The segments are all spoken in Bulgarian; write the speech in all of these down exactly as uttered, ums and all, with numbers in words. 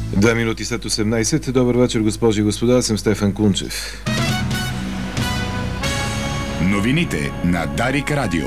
Две минути след осемнайсет. Добър вечер, госпожи и господа. Аз съм Стефан Кунчев. Новините на Дарик Радио.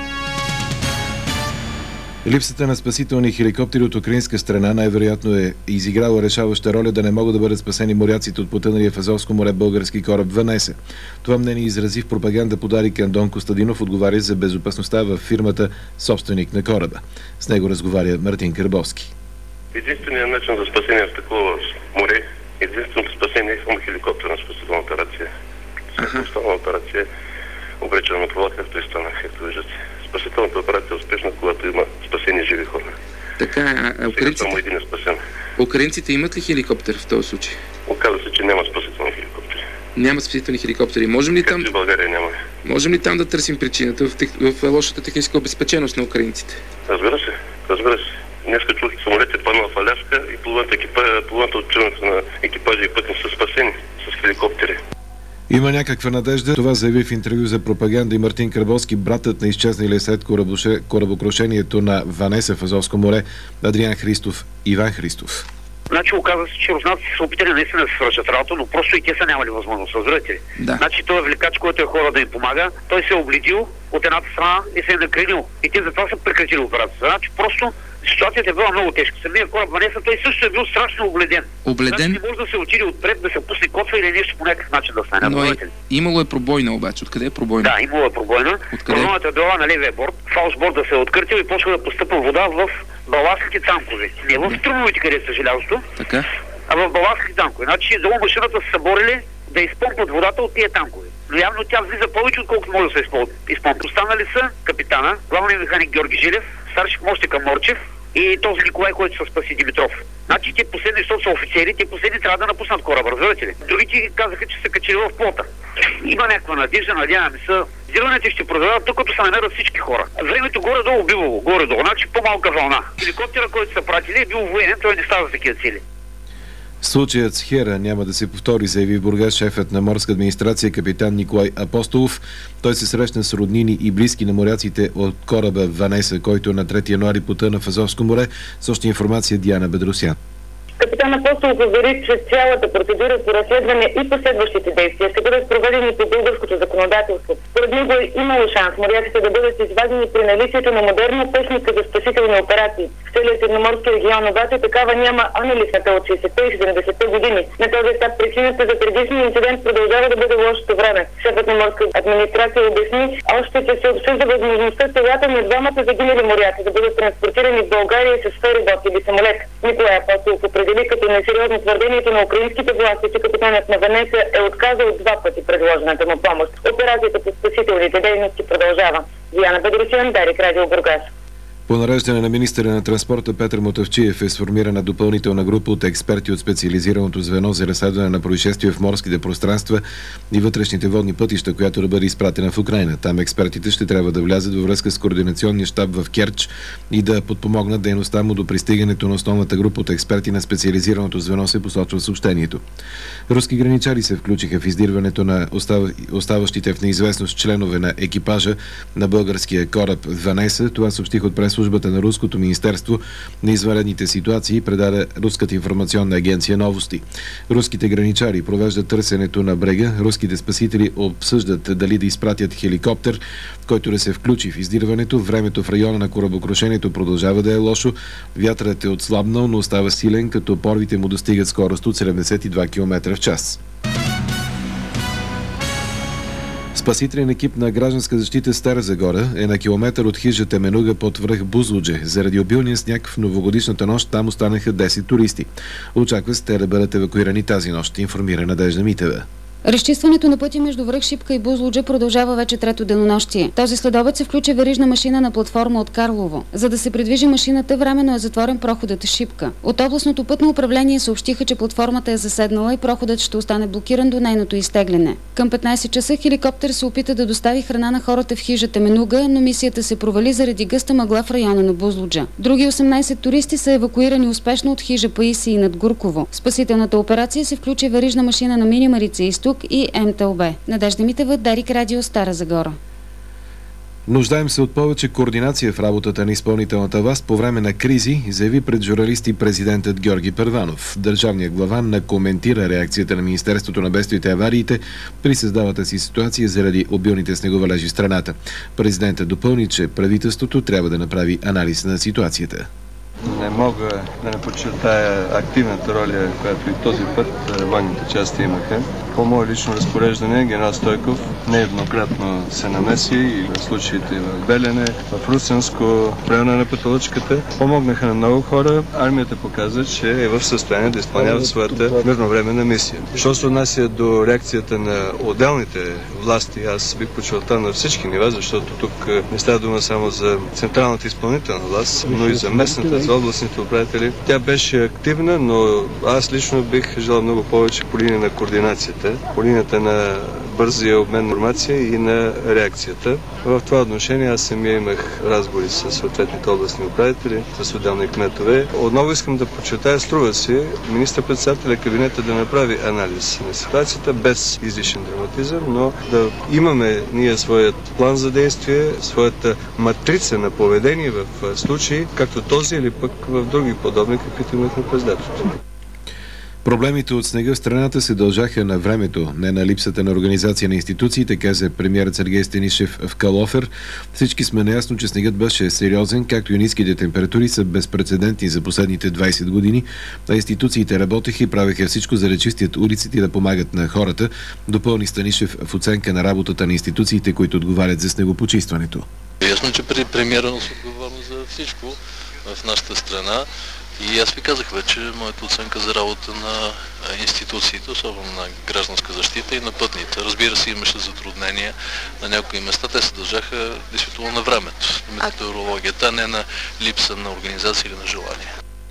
Липсата на спасителни хеликоптери от украинска страна най-вероятно е изиграла решаваща роля да не могат да бъдат спасени моряците от потъналия в Азовско море български кораб Ванеса. Това мнение изрази в пропаганда по Дарик Андон Костадинов, отговаря за безопасността във фирмата собственик на кораба. С него разговаря Мартин Карбовски. Единственият начин за спасение в такова море, единственото спасение е само хеликоптерна спасителна операция. Всяка останала операция е обречена на провал, както и стана, както виждате. Спасителната операция е успешна, когато има спасени живи хора. Така, а украинците... само един е спасен. Украинците имат ли хеликоптер в този случай? Оказва се, че няма спасителни хеликоптери. Няма спасителни хеликоптери. Можем ли там... Както в България няма. Можем ли там да търсим причината в, тех... в лошата техническа обезпеченост на украинците? Разбира се, разбира се. Днеска чух, самолет е паднал в Аляска и половината, екипа... половината от членовете на екипажи и пътни са спасени с хеликоптери. Има някаква надежда. Това заяви в интервю за пропаганда и Мартин Карбовски, братът на изчезналия след корабоше... корабокрушението на Ванеса в Азовско море, Адриан Христов, Иван Христов. Значи оказва се, че руснаците са опитали наистина да се свършат работа, но просто и те са нямали възможност, разбирате ли? Да. Значи той е влекач, който е хора да им помага, той се е обледил от едната страна и се е накренил. И те затова са прекратили операцията. Значи просто ситуацията е била много тежка. Самият кораб Ванеса, той също е бил страшно обледен. Обледен? Значи не може да се отиде отпред, да се пусне котва или нещо по някакъв начин да стане. Но е, имало е пробойна обаче. Откъде е пробойна? Да, имало е пробойна. Пробойната е била на левия борт. Фалшборда се е откъртил и почва да постъпва вода в баластните танкове. Не в тръмовите, където са желязото, така, а в баластните танкове. Значи долу машината са съборили да изпомпат водата от тия танкове. Но явно тя влиза повече, отколкото може да се изпомпа. Останали са капитана, главният механик Георги Жилев, старши помощник Морчев и този Николай, който се спаси Димитров. Значи те последни, защото са офицери, те последни трябва да напуснат кораба, разбирате ли? Другите казаха, че са качили в плота. Има някаква надежда, надяваме се. Зирването ще продължават, тук като се намерят всички хора. Времето горе-долу бивало, горе-долу, значи по-малка вълна. Хеликоптера, който са пратили, е бил военен, той не става за такива цели. Случаят с Хера няма да се повтори, заяви в Бургас шефът на морска администрация капитан Николай Апостолов. Той се срещна с роднини и близки на моряците от кораба Ванеса, който на трети януари потъна в Азовско море. Също информация Диана Бедросян. Капитан Апостолов увери, че цялата процедура по разследване и последващите действия ще бъдат проведени по българското законодателство. Според него е имало шанс моряците да бъдат извадени при наличието на модерна техника за спасителни операции. В целия Средноморски регион обаче такава няма анализата от шейсетте и седемдесетте години. На този етап причината за предишния инцидент продължава да бъде лошото време. Шефът на морска администрация обясни още, че се обсъжда възможността телата на двамата загинали моряци да бъдат транспортирани в България с ферибот или самолет. Николай Апостолов определи като несериозно твърдението на украинските власти, че капитанът на Ванеса е отказал два пъти предложената му помощ. Операцията по спасителните дейности продължава. Диана Бедросян, Дарик Радио, Бургас. По нареждане на министъра на транспорта Петър Мутафчиев е сформирана допълнителна група от експерти от специализираното звено за разследване на происшествия в морските пространства и вътрешните водни пътища, която да бъде изпратена в Украйна. Там експертите ще трябва да влязат във връзка с координационния щаб в Керч и да подпомогнат дейността му до пристигането на основната група от експерти на специализираното звено, се посочва в съобщението. Руски граничари се включиха в издирването на оставащите в неизвестност членове на екипажа на българския кораб Ванеса. Това съобщиха от прес-службата на Руското министерство на извънредните ситуации, предаде Руската информационна агенция Новости. Руските граничари провеждат търсенето на брега. Руските спасители обсъждат дали да изпратят хеликоптер, който да се включи в издирването. Времето в района на корабокрушението продължава да е лошо. Вятърът е отслабнал, но остава силен, като порвите му достигат скорост от седемдесет и два километра в час. Спасителен екип на гражданска защита Стара Загора е на километър от хижа Теменуга под връх Бузлуджа. Заради обилния сняг в новогодишната нощ там останаха десет туристи. Очаква се те да бъдат евакуирани тази нощ, информира Надежда Митева. Разчистването на пътя между връх Шипка и Бузлуджа продължава вече трето денонощие. Този следобед се включи верижна машина на платформа от Карлово. За да се придвижи машината, временно е затворен проходът Шипка. От областното пътно управление съобщиха, че платформата е заседнала и проходът ще остане блокиран до нейното изтегляне. Към петнайсет часа хеликоптер се опита да достави храна на хората в хижа Теменуга, но мисията се провали заради гъста мъгла в района на Бузлуджа. Други осемнайсет туристи са евакуирани успешно от хижа Паиси и над Гурково. В спасителната операция се включи верижна машина на Мини Марица Изток и ем те о бе. Надежда Митева, Дарик Радио, Стара Загора. Нуждаем се от повече координация в работата на изпълнителната власт по време на кризи, заяви пред журналисти президентът Георги Първанов. Държавният глава не коментира реакцията на Министерството на бедствията и авариите при създалата си ситуация заради обилните снеговалежи в страната. Президентът допълни, че правителството трябва да направи анализ на ситуацията. Не мога да не подчертая активната роля, която и този път военните части имаха. По мое лично разпореждане генерал Стойков нееднократно се намеси и в случаите в Белене, в Русенско, в района на Петолъчката. Помогнаха на много хора. Армията показа, че е в състояние да изпълнява своята мирновременна мисия. Що се отнася до реакцията на отделните власти, аз бих подчертал на всички нива, защото тук не става дума само за централната изпълнителна власт, но и за местната, за областните управители. Тя беше активна, но аз лично бих желал много повече по линия на координацията, по линията на бързия обмен на информация и на реакцията. В това отношение аз самия имах разговори с съответните областни управители, с отделни кметове. Отново искам да подчертая, струва си министър-председателя кабинета да направи анализ на ситуацията без излишен драматизъм, но да имаме ние своят план за действие, своята матрица на поведение в случаи, както този или пък в други подобни, каквито имахме през лятото. Проблемите от снега в страната се дължаха на времето, не на липсата на организация на институциите, каза премиерът Сергей Станишев в Калофер. Всички сме наясно, че снегът беше сериозен, както и ниските температури са безпрецедентни за последните двайсет години, а институциите работеха и правеха всичко, за да чистят улиците и да помагат на хората, допълни Станишев в оценка на работата на институциите, които отговарят за снегопочистването. Ясно, че при премиера носи отговорност за всичко в нашата страна. И аз ви казах вече моята оценка за работа на институциите, особено на гражданска защита и на пътните. Разбира се, имаше затруднения на някои места. Те се дължаха действително на времето, на метеорологията, а не на липса на организация или на желание.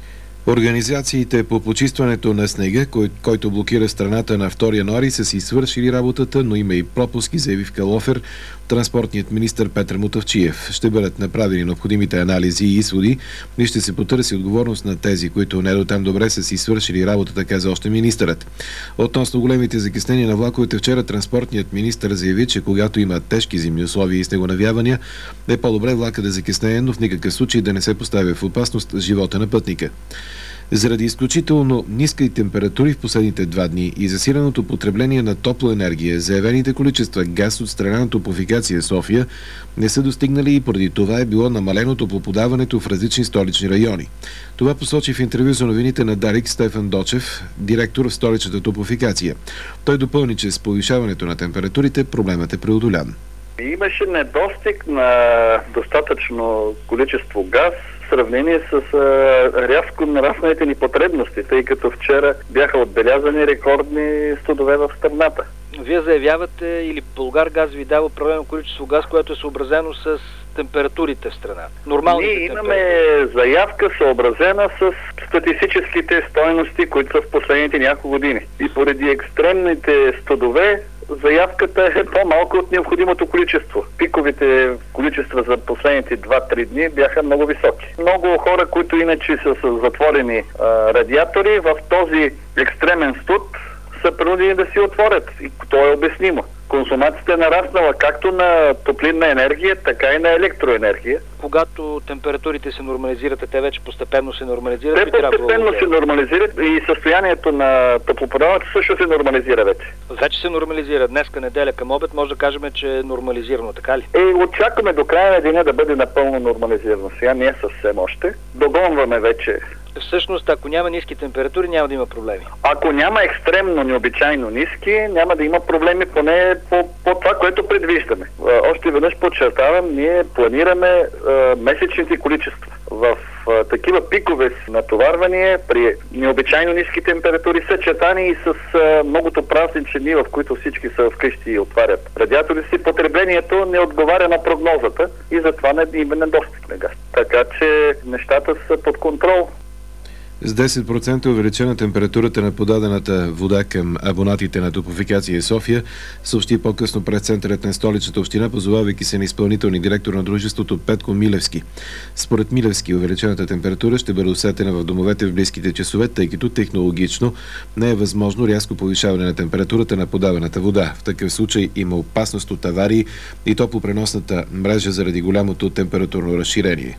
Организациите по почистването на снега, кой, който блокира страната на втори януари, са си свършили работата, но има и пропуски, заяви в Калофер транспортният министър Петър Мутафчиев. Ще бъдат направени необходимите анализи и изводи и ще се потърси отговорност на тези, които не до там добре са си свършили работата, каза още министърът. Относно големите закъснения на влаковете, вчера транспортният министър заяви, че когато има тежки зимни условия и снегонавявания, е по-добре влака да закъснее, но в никакъв случай да не се поставя в опасност живота на пътника. Заради изключително ниски температури в последните два дни и засиленото потребление на топла енергия, заявените количества газ от страна на Топлофикация София не са достигнали и поради това е било намалено топлоподаването в различни столични райони. Това посочи в интервю за новините на Дарик Стефан Дочев, директор в столичната Топлофикация. Той допълни, че с повишаването на температурите проблемът е преодолян. Имаше недостиг на достатъчно количество газ в сравнение с а, рязко нарасналите ни потребности, тъй като вчера бяха отбелязани рекордни студове в страната. Вие заявявате или Булгаргаз ви дава определено количество газ, което е съобразено с температурите в страната. Нормалните Ние имаме заявка съобразена с статистическите стойности, които са в последните няколко години. И поради екстремните студове заявката е по-малко от необходимото количество. Пиковите количества за последните два-три дни бяха много високи. Много хора, които иначе са с затворени а, радиатори, в този екстремен студ са принудени да си отворят. И то е обяснимо. Консумацията е нараснала както на топлинна енергия, така и на електроенергия. Когато температурите се нормализират, те вече постепенно се нормализират. Те постепенно се нормализират и състоянието на топлоподаването също се нормализира вече. Вече се нормализира. Днеска неделя към обед може да кажем, че е нормализирано, така ли? Е, очакваме до края на деня да бъде напълно нормализирано. Сега не е съвсем още. Догонваме вече. Всъщност, ако няма ниски температури, няма да има проблеми. Ако няма екстремно, необичайно ниски, няма да има проблеми поне по, по това, което предвиждаме. Още веднъж подчертавам, ние планираме а, месечните количества. В а, такива пикове с натоварвания, при необичайно ниски температури, съчетани и с а, многото празнични дни, в които всички са вкъщи и отварят радиатори си, потреблението не отговаря на прогнозата и затова не има недостиг на газ. Така че нещата са под контрол. С десет процента увеличена температурата на подадената вода към абонатите на Топлофикация София, съобщи по-късно пресцентърът на столичната община, позовавайки се на изпълнителния директор на дружеството Петко Милевски. Според Милевски, увеличената температура ще бъде усетена в домовете в близките часове, тъй като технологично не е възможно рязко повишаване на температурата на подаваната вода. В такъв случай има опасност от аварии и топлопреносната мрежа заради голямото температурно разширение.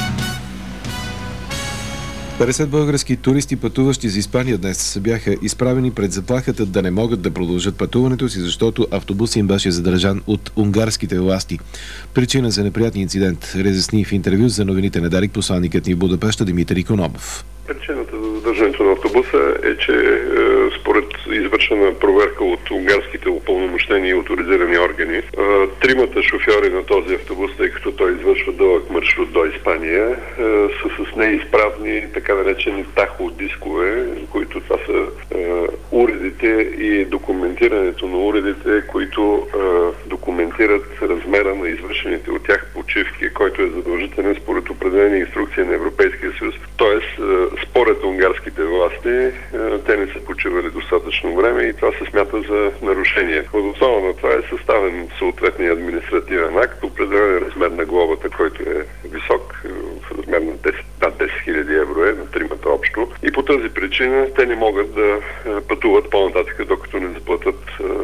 петдесет български туристи, пътуващи за Испания днес, бяха изправени пред заплахата да не могат да продължат пътуването си, защото автобус им беше задържан от унгарските власти. Причина за неприятния инцидент разясни в интервю за новините на Дарик посланникът ни в Будапеща Димитър Икономов. Причината за задържането на автобуса е, че е, според извършена проверка от унгарските упълномощени и оторизирани органи, е, тримата шофьори на този автобус, тъй като той извършва дълъг маршрут до Испания, е, са с неизправни така наречени таходискове, които това са е, уредите и документирането на уредите, които е, документират размера на извършените от тях почивки, който е задължителен според определени инструкции на Европейския съюз. Тоест, според унгарските власти, те не са почивали достатъчно време и това се смята за нарушение. Въз основа на това е съставен съответния административен акт, определен размер на глобата, който е висок, в размер на десет, над десет хиляди евро е на тримата общо. И по тази причина те не могат да пътуват по-нататък, докато не заплатят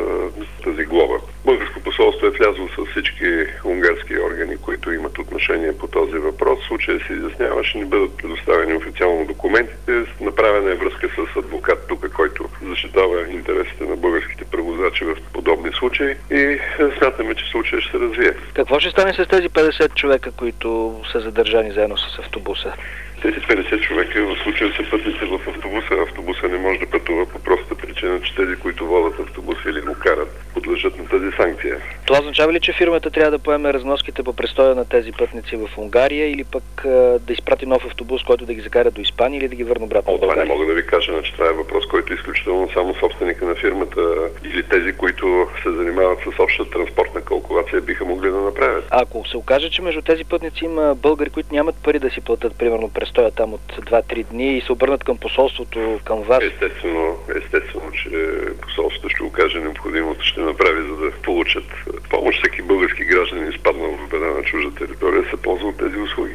тази глоба. Българско посолство е влязло с всички унгарски органи, които имат отношение по този въпрос. В случая се изяснява, ще ни бъдат предоставени официално документите. Направена е връзка с адвокат тук, който защитава интересите на българските превозвачи в подобни случаи и смятаме, че случая ще се развие. Какво ще стане с тези петдесет човека, които са задържани заедно с автобуса? Тези петдесет човека в случая са пътници в автобуса. Автобуса не може да пътува по простата причина, че тези, които водят автобуса или го карат, подлежат на тази санкция. Това означава ли, че фирмата трябва да поеме разноските по престоя на тези пътници в Унгария или пък а, да изпрати нов автобус, който да ги закара до Испания или да ги върне обратно в България? Това не мога да ви кажа, че това е въпрос, който е изключително само собственика на фирмата или тези, които се занимават с обща транспортна калкулация, биха могли да направят. А ако се окаже, че между тези пътници има българи, които нямат пари да си платят, примерно престоя там от два-три дни и се обърнат към посолството, към вас? Естествено, естествено, че посолството ще окаже необходимото, ще направи, за да получат помощ. Всеки български гражданин, изпаднал в беда на чужда територия, се ползва от тези услуги.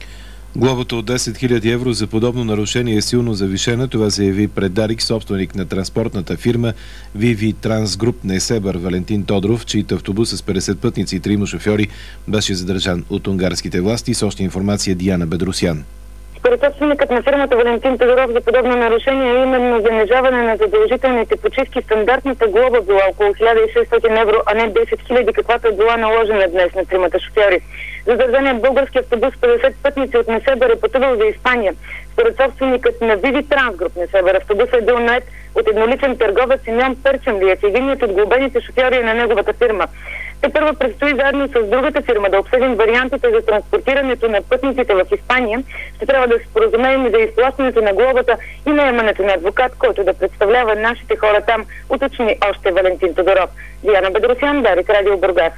Глобата от десет хиляди евро за подобно нарушение е силно завишена. Това заяви пред Дарик собственик на транспортната фирма ви ви Трансгруп Несебър Валентин Тодров, чийто автобус с петдесет пътници и трима шофьори беше задържан от унгарските власти. С още информация Диана Бедросян. Според собственикът на фирмата Валентин Тодоров за подобно нарушение е именно занижаване на задължителните почивки. Стандартната глоба била около хиляда и шестстотин евро, а не десет хиляди, каквато е била наложена днес на тримата шофьори. Задържаният български автобус с петдесет пътници от Несебър е пътувал за Испания. Според собственикът на ви ви Трансгруп Несебър, автобусът е бил нает от едноличен търговец Симеон Перчемлиев. Единият от глобените шофьори е на неговата фирма. Те първо предстои заедно с другата фирма да обсъдим вариантите за транспортирането на пътниците в Испания. Ще трябва да се споразумеем и за изплащането на глобата и наемането на адвокат, който да представлява нашите хора там, уточни още Валентин Тодоров. Диана Бедросян, Дарик Радио, Бургас.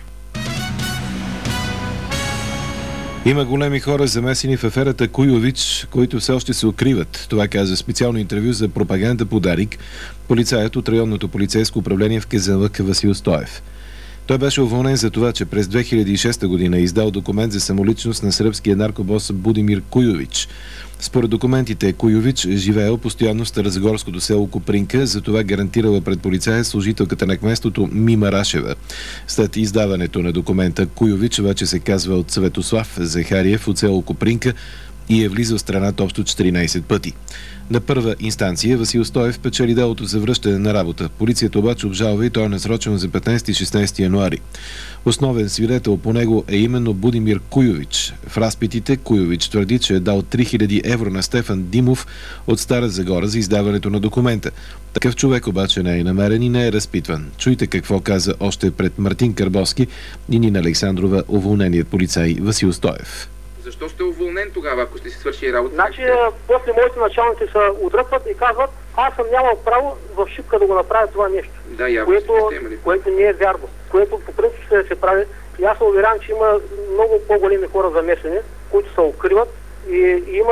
Има големи хора замесени в аферата Куйович, които все още се укриват. Това каза специално интервю за пропаганда по Дарик полицаят от районното полицейско управление в Казанлък Васил Стоев. Той беше уволнен за това, че през две хиляди и шеста година е издал документ за самоличност на сръбския наркобос Будимир Куйович. Според документите, Куйович е живеел постоянно в старозагорското село Копринка, затова гарантирала пред полицая служителката на кметството Мима Рашева. След издаването на документа, Куйович вече се казва от Светослав Захариев от село Копринка и е влизал в страната общо четиринайсет пъти. На първа инстанция Васил Стоев печели делото за връщане на работа. Полицията обаче обжалва и той е насрочен за петнайсети и шестнайсети януари. Основен свидетел по него е именно Будимир Куйович. В разпитите Куйович твърди, че е дал три хиляди евро на Стефан Димов от Стара Загора за издаването на документа. Такъв човек обаче не е намерен и не е разпитван. Чуйте какво каза още пред Мартин Карбовски и Нина Александрова уволненият полицай Васил Стоев. Защо сте уволнен тогава, ако сте си свършили работа? Значи, после моите началници се отръпват и казват, аз съм нямал право в Шипка да го направя това нещо. Да, явно което, което не е вярно. Което по принцип се, се прави. И аз се уверявам, че има много по-големи хора замесени, които се укриват и, и има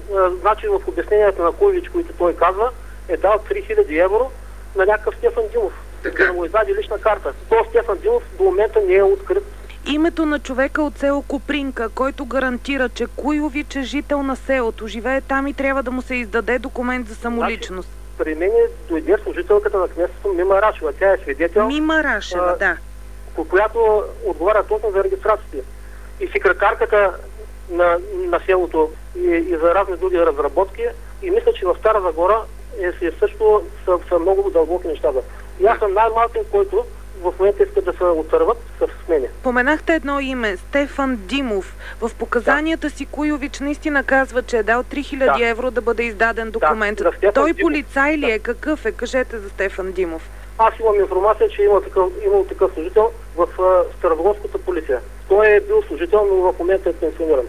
значи в обяснението на Куйович, които той казва, е дал три хиляди евро на някакъв Стефан Димов, за да му издаде лична карта. То Стефан Димов до момента не е открит. Името на човека от село Копринка, който гарантира, че Куйович е жител на селото, живее там и трябва да му се издаде документ за самоличност. Значи, при мен дойде служителката на кметството Мима Рашева. Тя е свидетел. Мима Рашева, а, да. Която отговаря точно за регистрацията. И секретарката на, на селото и, и за разни други разработки. И мисля, че в Стара Загора е, е също са, са много дълбоки нещата. И аз съм най-малкият, който в момента искат да се отърват с мене. Поменахте едно име, Стефан Димов. В показанията да. си Куйович наистина казва, че е дал три хиляди да. евро да бъде издаден документ. Да, Той Димов. полицай ли е? Какъв е? Кажете за Стефан Димов. Аз имам информация, че има такъв, имал такъв служител в Старозагорската полиция. Той е бил служител, но в момента е пенсиониран.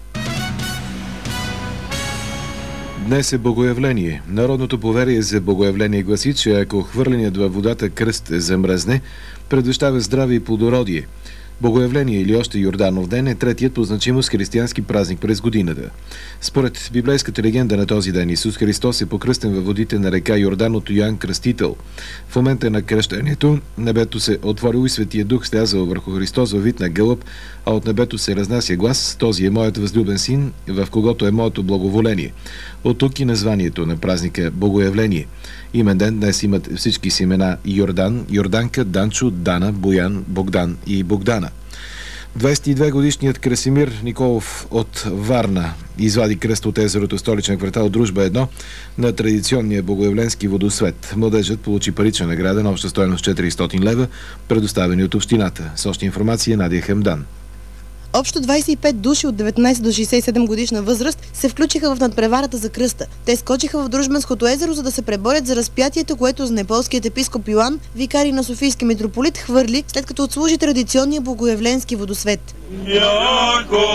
Днес е богоявление. Народното поверие за богоявление гласи, че ако хвърленият във водата кръст замръзне, предвещава здраве и плодородие. Богоявление или още Йорданов ден е третият по значимост християнски празник през годината. Според библейската легенда на този ден Исус Христос е покръстен във водите на река Йордан от Йоан Кръстител. В момента на кръщението небето се отворило и Светия Дух слязал върху Христос във вид на гълъб, а от небето се разнася глас: „Този е моят възлюбен син, в когото е моето благоволение“. От тук и названието на празника Богоявление. Имен ден днес имат всички с имена Йордан, Йорданка, Данчо, Дана, Боян, Богдан и Богдана. двадесет и две годишният Красимир Николов от Варна извади кръст от езерото в столичен квартал Дружба едно на традиционния богоявленски водосвет. Младежът получи парична награда на обща стойност четиристотин лева, предоставени от общината. С още информация Надя Хемдан. Общо двадесет и пет души от деветнадесет до шестдесет и седем годишна възраст се включиха в надпреварата за кръста. Те скочиха в Дружбенското езеро, за да се преборят за разпятието, което знеполският епископ Йоан, викарий на Софийски митрополит, хвърли, след като отслужи традиционния богоявленски водосвет. Яко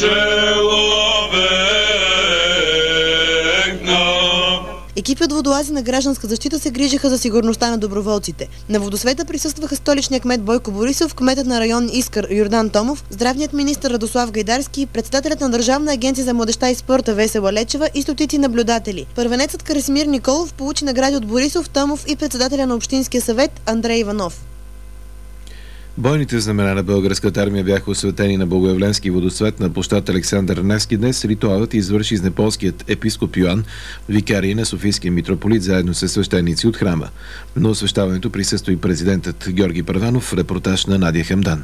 Екипи от водолази на Гражданска защита се грижаха за сигурността на доброволците. На водосвета присъстваха столичният кмет Бойко Борисов, кметът на район Искър Йордан Томов, здравният министър Радослав Гайдарски, председателят на Държавна агенция за младежта и спорта Весела Лечева и стотици наблюдатели. Първенецът Красимир Николов получи награди от Борисов, Томов и председателя на Общинския съвет Андрей Иванов. Бойните знамена на българската армия бяха осветени на богоявленски водосвет на площад Александър Невски. Днес ритуалът извърши с неполският епископ Йоан, викарий на Софийския митрополит, заедно с свещеници от храма. На освещаването присъства и президентът Георги Първанов. Репортаж на Надя Хемдан.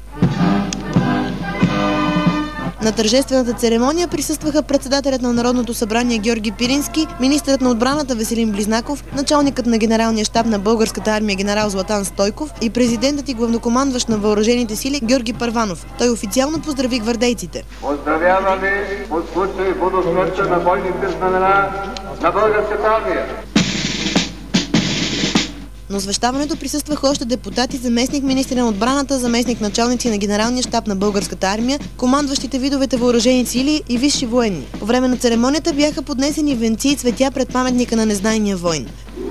На тържествената церемония присъстваха председателят на Народното събрание Георги Пирински, министърът на отбраната Веселин Близнаков, началникът на генералния щаб на българската армия генерал Златан Стойков и президентът и главнокомандващ на въоръжените сили Георги Първанов. Той официално поздрави гвардейците. Поздравяваме от случай водосвета на бойните знамена на българската армия. На освещаването присъстваха още депутати, заместник министри на отбраната, заместник началници на генералния щаб на българската армия, командващите видовете въоръжени сили и висши военни. По време на церемонията бяха поднесени венци и цветя пред паметника на незнайния войн.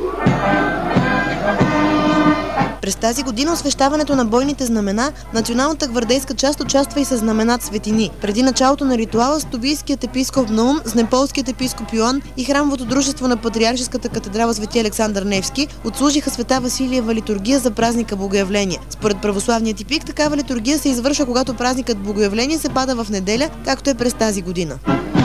През тази година освещаването на бойните знамена, националната гвардейска част участва и със знаменат светини. Преди началото на ритуала Стобийският епископ Наум, знеполският епископ Йоан и храмовото дружество на Патриаршеската катедрала Свети Александър Невски отслужиха света Василиева литургия за празника Богоявление. Според православния типик, такава литургия се извършва, когато празникът Богоявление се пада в неделя, както е през тази година.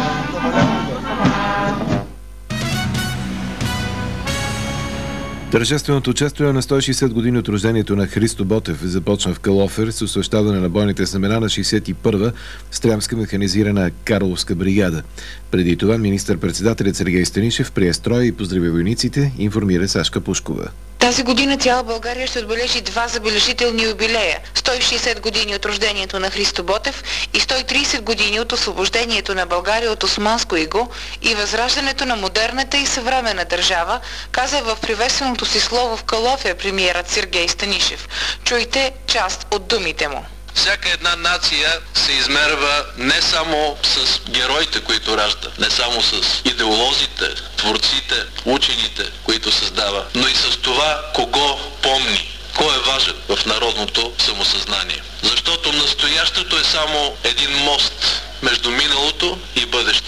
Тържественото участие на сто и шейсет години от рождението на Христо Ботев започна в Калофер с освещаване на бойните знамена на шейсет и първа стрямска механизирана Карловска бригада. Преди това министър-председателят Сергей Станишев прие строя и поздрави войниците, информира Сашка Пушкова. Тази година цяла България ще отбележи два забележителни юбилея – сто и шейсет години от рождението на Христо Ботев и сто и трийсет години от освобождението на България от османско иго и възраждането на модерната и съвременна държава, каза в приветственото си слово в Калофер премиерът Сергей Станишев. Чуйте част от думите му. Всяка една нация се измерва не само с героите, които ражда, не само с идеолозите, творците, учените, които създава, но и с това кого помни, кой е важен в народното самосъзнание. Защото настоящето е само един мост между миналото и бъдещето.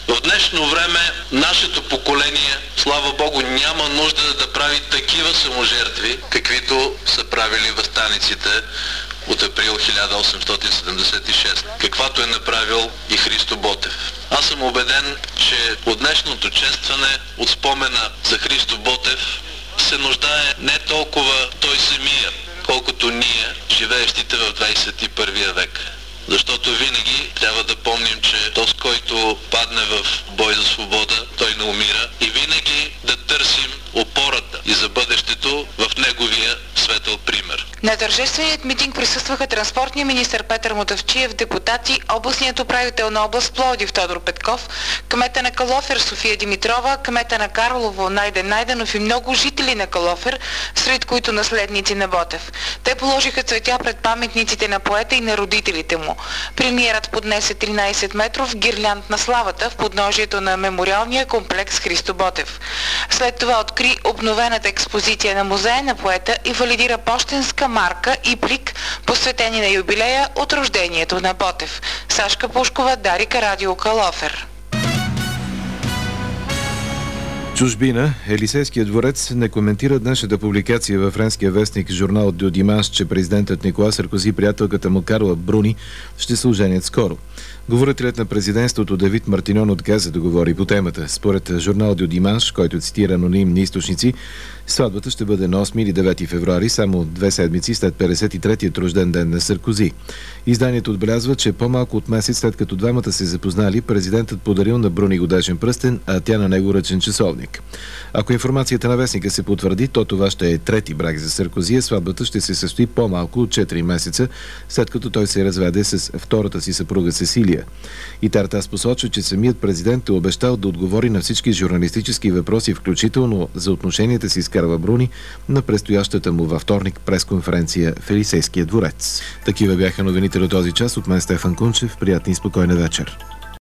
В днешно време нашето поколение, слава Богу, няма нужда да прави такива саможертви, каквито са правили въстаниците от април хиляда осемстотин седемдесет и шеста, каквато е направил и Христо Ботев. Аз съм убеден, че от днешното честване, от спомена за Христо Ботев, се нуждае не толкова той самия, колкото ние, живеещите в двадесет и първия век. Защото винаги трябва да помним, че този, който падне в бой за свобода, той не умира, и винаги да търсим опората и за бъдещето в неговия светъл пример. На тържественият митинг присъстваха транспортния министър Петър Мутафчиев, депутати, областният управител на област Пловдив Тодор Петков, кмета на Калофер София Димитрова, кмета на Карлово Найден Найденов и много жители на Калофер, сред които наследници на Ботев. Те положиха цветя пред паметниците на поета и на родителите му. Премиерът поднесе тринадесет метров гирлянд на славата в подножието на мемориалния комплекс Христо Ботев. След това откри обновената експозиция на музея на поета и валидира пощенска марка и плик, посветени на юбилея от рождението на Ботев. Сашка Пушкова, Дарика радио Калофер. Чужбина. Елисейският дворец не коментира днешната публикация във френския вестник журнал Дю Диманш, че президентът Никола Саркози и приятелката му Карла Бруни ще се оженят скоро. Говорителят на президентството Давид Мартиньон отказа да говори по темата. Според журнал Дю Диманш, който цитира анонимни източници, сватбата ще бъде на осми или девети февруари, само две седмици след петдесет и третият рожден ден на Саркози. Изданието отбелязва, че по-малко от месец след като двамата се запознали, президентът подарил на Бруни годежен пръстен, а тя на него ръчен часовник. Ако информацията на вестника се потвърди, то това ще е трети брак за Саркози, а сватбата ще се състои по-малко от четири месеца, след като той се разведе с втората си съпруга Сесилия. И Тартас посочва, че самият президент е обещал да отговори на всички журналистически въпроси, включително за отношенията си с Карла Бруни, на предстоящата му във вторник пресконференция в Елисейския дворец. Такива бяха новините до този час. От мен Стефан Кунчев. Приятна и спокойна вечер.